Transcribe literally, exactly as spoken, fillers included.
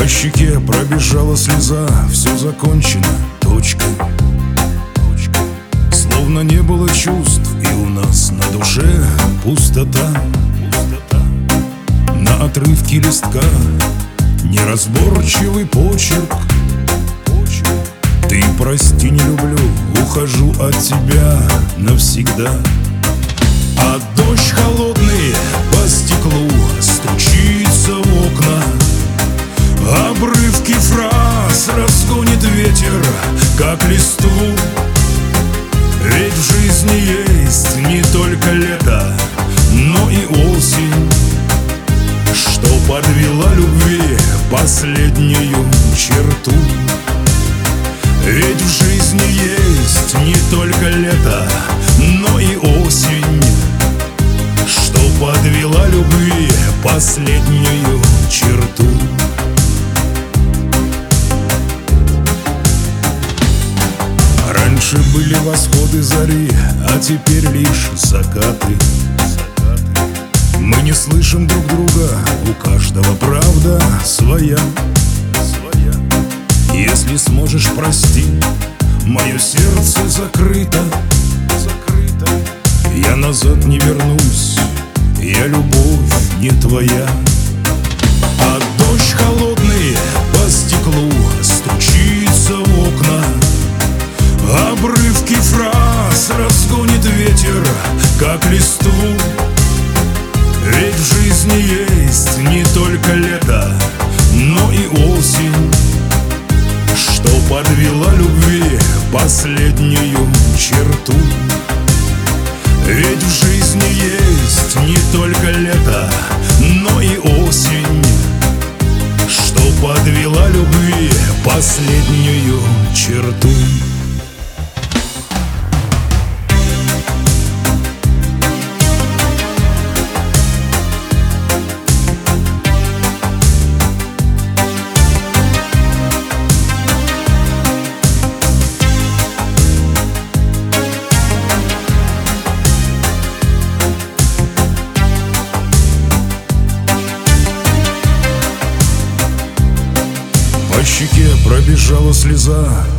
щеке пробежала слеза, все закончено, точка. Словно не было чувств, и у нас на душе пустота. На отрывке листка неразборчивый почерк. Ты прости, не люблю, ухожу от тебя навсегда. А дождь холодный по стеклу стучится в окна. Обрывки фраз разгонит ветер, как листву. Ведь в жизни есть не только лето, но и осень, что подвела любви последнюю черту. Ведь в жизни есть не только лето, но и осень, что подвела любви последнюю черту. Раньше были восходы зари, а теперь лишь закаты. Мы не слышим друг друга, у каждого правда своя. Если сможешь, прости, мое сердце закрыто. Я назад не вернусь, я любовь не твоя. А дождь холодный по стеклу стучится в окна. Обрывки фраз разгонит ветер, как листву. Ведь в жизни есть не только лето, но и осень, что подвела любви последнюю черту. Ведь в жизни есть не только лето, но и осень, что подвела любви последнюю черту. По щеке пробежала слеза,